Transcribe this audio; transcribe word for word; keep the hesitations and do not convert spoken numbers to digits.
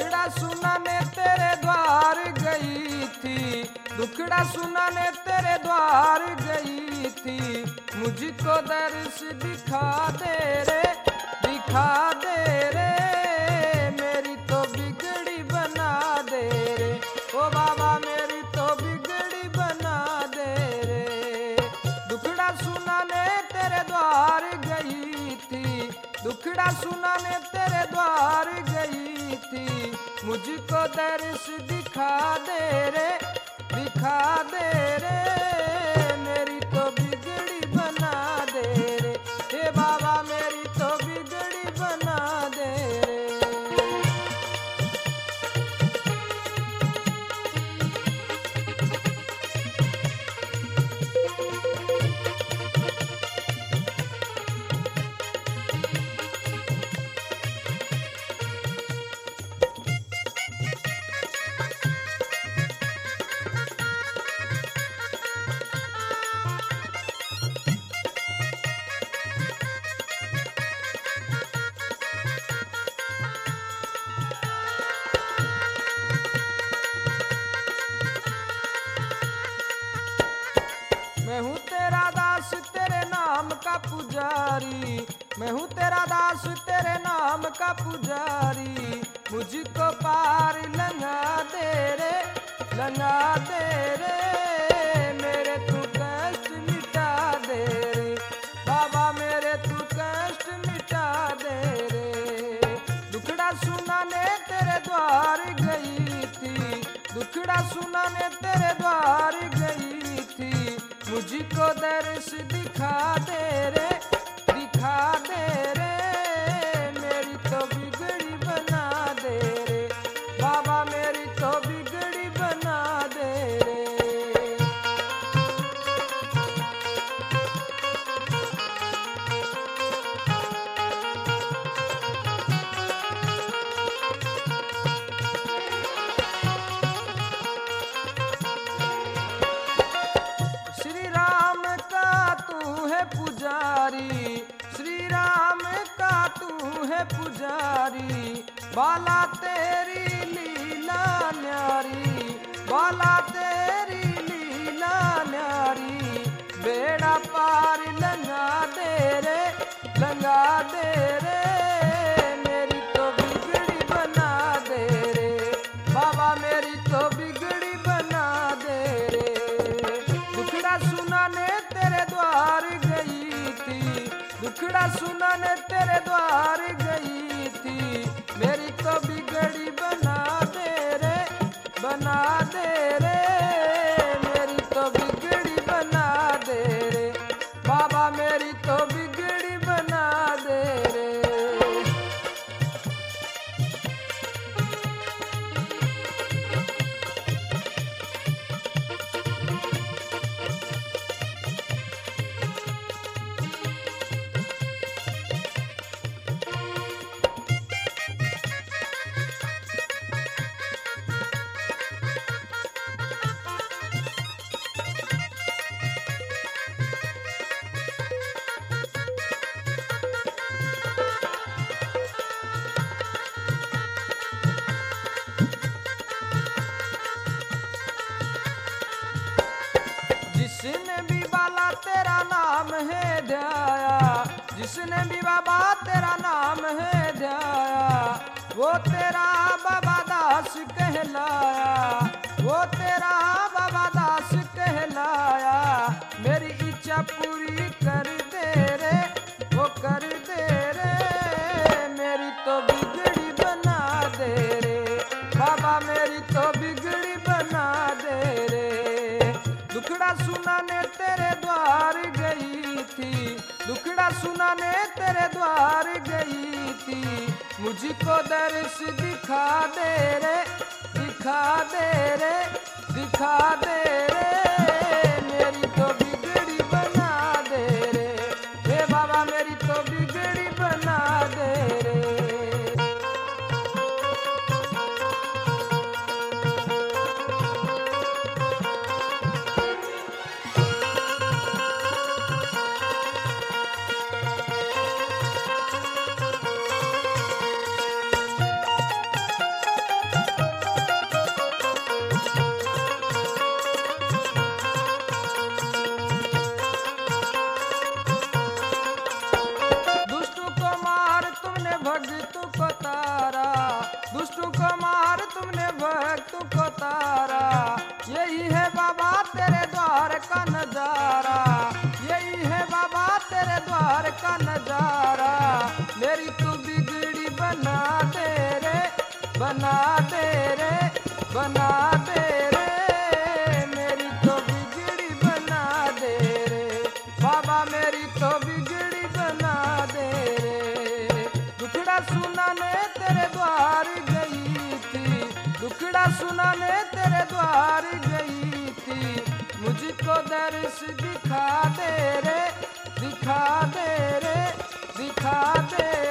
दुखड़ा सुनाने तेरे द्वार गई थी, दुखड़ा सुनाने तेरे द्वार गई थी। मुझको दर्श दिखा दे रे, दिखा दे रे, मेरी तो बिगड़ी बना दे रे, ओ बाबा मेरी तो बिगड़ी बना दे रे। दुखड़ा सुनाने तेरे द्वार गई थी, दुखड़ा सुनाने तेरे द्वार गई थी। मुझको दर्श दिखा दे रे, दिखा दे रे, मेरी तो बिगड़ी बना दे रे, हे बाबा मेरी तो बिगड़ी बना दे रे। मैं हूँ तेरा दास तेरे नाम का पुजारी, मैं हूँ तेरा दास तेरे नाम का पुजारी। मुझको पार लंघा दे रे, लंघा दे रे, मेरे तू कष्ट मिटा दे रे, बाबा मेरे तू कष्ट मिटा दे रे। दुखड़ा सुनाने तेरे द्वार गई थी, दुखड़ा सुनाने तेरे द्वार गई थी। मुझको दर्श दिखा दे रे, दिखा दे रे, मेरी तो बिगड़ी बना दे रे, बाबा मेरी तो बिगड़ी बना दे रे। श्री राम का तू है पुजारी, श्री राम का तू है पुजारी। बाला तेरी लीला न्यारी, बाला तेरी लीला न्यारी। बेड़ा पार लंघा दे रे, लंघा दे रे, मेरी तो बिगड़ी बना दे रे, बाबा मेरी तो बिगड़ी बना दे रे। दुखड़ा सुनाने तेरे द्वार गई थी, दुखड़ा सुनाने तेरे द्वार गई थी। मेरी तो बिगड़ी बना दे रे, बना दे रे, मेरी तो बिगड़ी बना दे रे, बाबा मेरी तो बिगड़ी बना दे रे। जिसने भी बाला तेरा नाम है ध्याया, जिसने भी बाबा तेरा नाम है ध्याया, वो तेरा बाबा दास कहलाया, वो तेरा बाबा दास कहलाया। मेरी इच्छा पूरी कर दे रे, वो कर दे रे, मेरी तो बिगड़ी बना दे रे, बाबा मेरी तो बिगड़ी बना दे रे। दुखड़ा सुनाने तेरे द्वार गई थी, दुखड़ा सुनाने तेरे द्वार गई थी। मुझको दर्श दिखा दे रे, दिखा दे रे, दिखा दे रे, मेरी तो बिगड़ी बना दे रे, हे बाबा मेरी तो बिगड़ी बना दे रे। सुनाने तेरे द्वार गई थी, मुझको दर्श दिखा दे रे, दिखा दे रे, दिखा दे